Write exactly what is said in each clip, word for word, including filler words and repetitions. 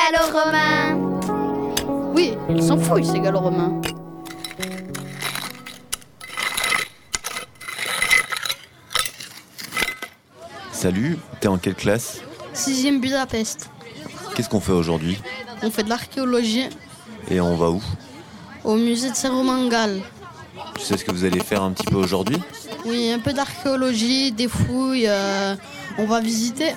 gallo-romains. Oui, ils s'en foutent ces gallo-romains. Salut, t'es en quelle classe? Sixième Budapest. Qu'est-ce qu'on fait aujourd'hui? On fait de l'archéologie Et on va où? au musée de Saint-Romain-en-Galles. Tu sais ce que vous allez faire un petit peu aujourd'hui? Oui, un peu d'archéologie, des fouilles, euh, on va visiter.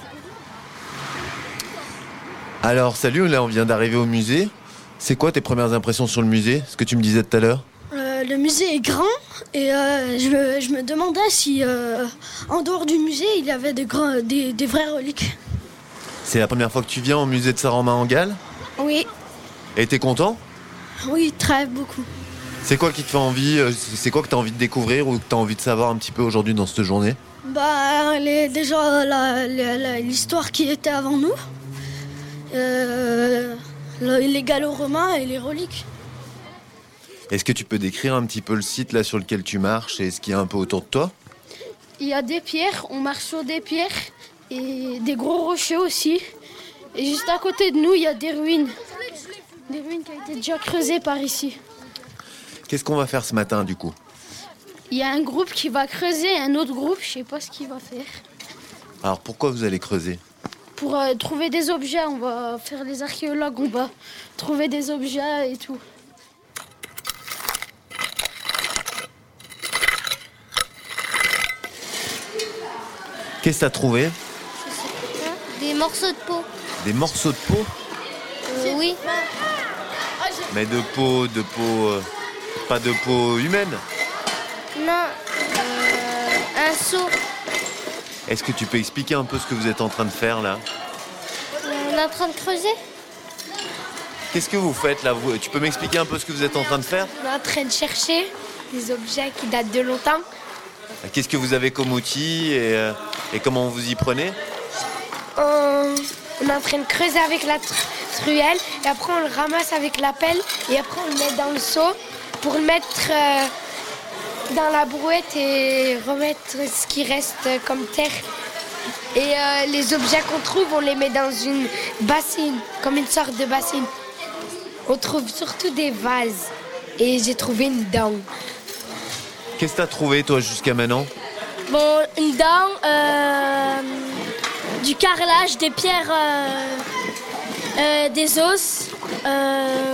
Alors salut, là on vient d'arriver au musée. C'est quoi tes premières impressions sur le musée? Ce que tu me disais tout à l'heure? Euh, le musée est grand et euh, je, me, je me demandais si euh, en dehors du musée il y avait des, grands, des, des vraies reliques. C'est la première fois que tu viens au musée de Saint-Romain-en-Galles? Oui, Et t'es content? oui, très beaucoup. C'est quoi qui te fait envie? C'est quoi que t'as envie de découvrir ou que t'as envie de savoir un petit peu aujourd'hui dans cette journée? Bah, les, déjà la- la- la- l'histoire qui était avant nous, euh, le- les gallo-romains et les reliques. Est-ce que tu peux décrire un petit peu le site là sur lequel tu marches et ce qu'il y a un peu autour de toi? Il y a des pierres, on marche sur des pierres et des gros rochers aussi. Et juste à côté de nous, il y a des ruines. Des ruines qui ont été déjà creusées par ici. Qu'est-ce qu'on va faire ce matin du coup? Il y a un groupe qui va creuser et un autre groupe, je sais pas ce qu'il va faire. Alors pourquoi vous allez creuser? Pour euh, trouver des objets, on va faire les archéologues, on va trouver des objets et tout. Qu'est-ce que t'as trouvé? Des morceaux de peau. Des morceaux de peau? Euh, oui. Mais de peau, de peau... euh, pas de peau humaine? Non. Euh, un seau. Est-ce que tu peux expliquer un peu ce que vous êtes en train de faire là? On est en train de creuser. Qu'est-ce que vous faites là vous? Tu peux m'expliquer un peu ce que vous êtes en train de faire? On est en train de chercher des objets qui datent de longtemps. Qu'est-ce que vous avez comme outil et, euh, et comment vous y prenez? On, on est en train de creuser avec la tr- truelle et après on le ramasse avec la pelle et après on le met dans le seau pour le mettre euh, dans la brouette et remettre ce qui reste comme terre. Et euh, les objets qu'on trouve, on les met dans une bassine, comme une sorte de bassine. On trouve surtout des vases et j'ai trouvé une dent. Qu'est-ce que t'as trouvé toi jusqu'à maintenant? Bon, une dent, euh, du carrelage, des pierres, euh, euh, des os. euh,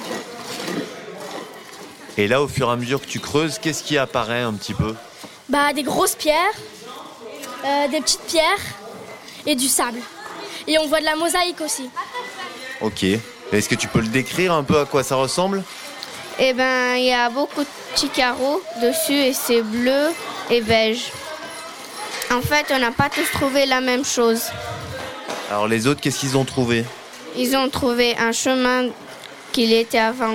Et là au fur et à mesure que tu creuses, qu'est-ce qui apparaît un petit peu? bah, des grosses pierres, euh, des petites pierres et du sable. Et on voit de la mosaïque aussi. Ok. Est-ce que tu peux le décrire un peu à quoi ça ressemble? Eh ben, il y a beaucoup de petits carreaux dessus et c'est bleu et beige. En fait, on n'a pas tous trouvé la même chose. Alors les autres, qu'est-ce qu'ils ont trouvé? Ils ont trouvé un chemin qu'il était avant.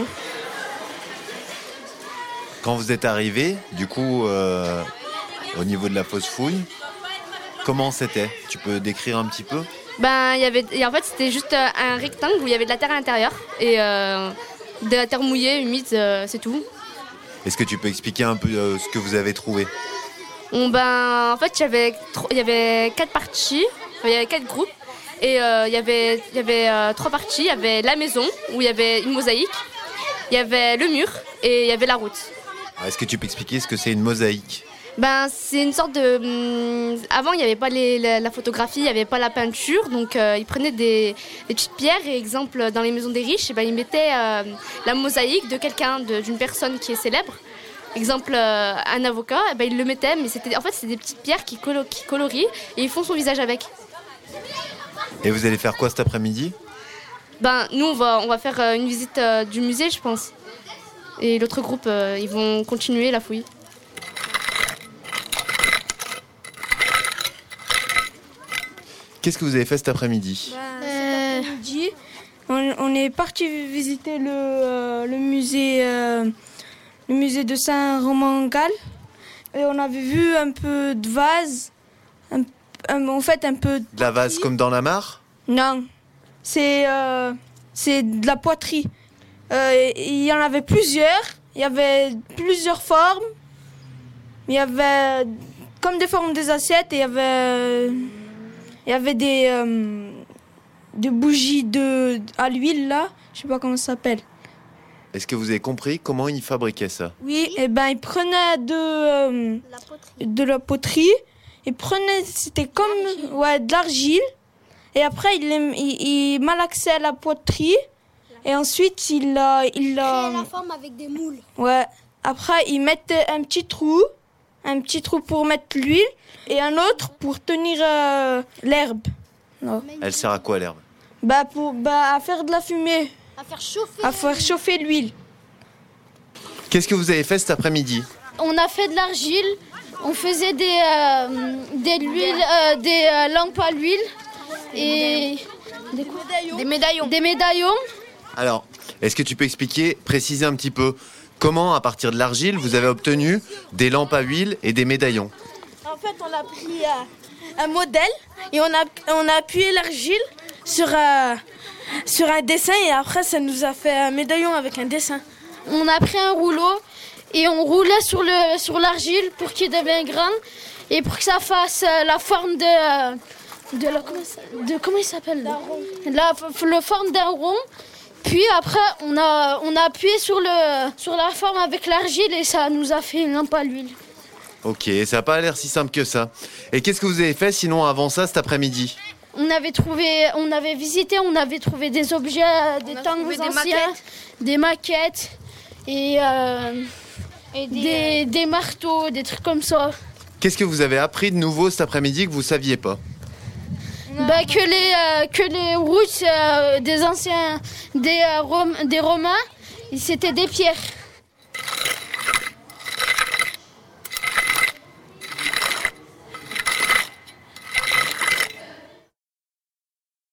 Quand vous êtes arrivé, du coup, euh, au niveau de la fosse fouille, comment c'était? Tu peux décrire un petit peu? Ben, il y avait, et en fait, c'était juste euh, un rectangle où il y avait de la terre à l'intérieur et euh, de la terre mouillée, humide, euh, c'est tout. Est-ce que tu peux expliquer un peu euh, ce que vous avez trouvé? Bon, ben, en fait, il y avait, tro- il y avait quatre parties, enfin, il y avait quatre groupes et euh, il y avait, il y avait euh, trois parties. Il y avait la maison où il y avait une mosaïque, il y avait le mur et il y avait la route. Alors, est-ce que tu peux expliquer ce que c'est une mosaïque? Ben, c'est une sorte de... hum, avant, il n'y avait pas les- la, la photographie, il n'y avait pas la peinture. Donc, euh, ils prenaient des, des petites pierres. Et exemple, dans les maisons des riches, eh ben, ils mettaient euh, la mosaïque de quelqu'un, de- d'une personne qui est célèbre. Exemple, euh, un avocat, eh ben, ils le mettaient. Mais c'était, en fait, c'est des petites pierres qui, colo- qui colorient. Et ils font son visage avec. Et vous allez faire quoi cet après-midi? Ben, nous, on va, on va faire euh, une visite euh, du musée, je pense. Et l'autre groupe, euh, ils vont continuer la fouille. Qu'est-ce que vous avez fait cet après-midi? Euh, Midi, on, on est parti visiter le, euh, le musée euh, le musée de Saint-Romain-en-Galles et on avait vu un peu de vase, un- un- en fait un peu De la vase comme dans la mare? non, c'est euh, c'est de la poterie. Euh, il y en avait plusieurs, il y avait plusieurs formes, il y avait comme des formes des assiettes et il y avait il y avait des euh, de bougies de, à l'huile, là. Je sais pas comment ça s'appelle. Est-ce que vous avez compris comment ils fabriquaient ça? Oui, et ben ils prenaient de, euh, de la poterie. Ils prenaient, c'était comme ouais, de l'argile. Et après, ils, ils, ils malaxaient la poterie. Et ensuite, ils... Euh, ils Créer la forme avec des moules. Ouais. Après, ils mettaient un petit trou. Un petit trou pour mettre l'huile. Et un autre pour tenir euh, l'herbe. Non. Elle sert à quoi l'herbe? Bah, pour, bah, à faire de la fumée. À faire chauffer. À faire chauffer l'huile. Qu'est-ce que vous avez fait cet après-midi? On a fait de l'argile. On faisait des, euh, des, l'huile, euh, des euh, lampes à l'huile. Et des, quoi Des médaillons. Des médaillons. Alors, est-ce que tu peux expliquer, préciser un petit peu, comment à partir de l'argile vous avez obtenu des lampes à huile et des médaillons? En fait, on a pris euh, un modèle et on a, on a appuyé l'argile sur, euh, sur un dessin et après ça nous a fait un médaillon avec un dessin. On a pris un rouleau et on roulait sur, le, sur l'argile pour qu'il devienne grand et pour que ça fasse euh, la forme de... Euh, de, la, comment, ça, de comment il s'appelle la, la forme d'un rond. Puis après, on a, on a appuyé sur, le, sur la forme avec l'argile et ça nous a fait une lampe à l'huile. Ok, ça n'a pas l'air si simple que ça. Et qu'est-ce que vous avez fait sinon avant ça cet après-midi? On avait trouvé, on avait visité, on avait trouvé des objets des temps anciens, des maquettes, des maquettes et, euh, et des, des, des marteaux, des trucs comme ça. Qu'est-ce que vous avez appris de nouveau cet après-midi que vous saviez pas? Bah, que les, euh, que les routes euh, des anciens, des, euh, Rom- des Romains, c'était des pierres.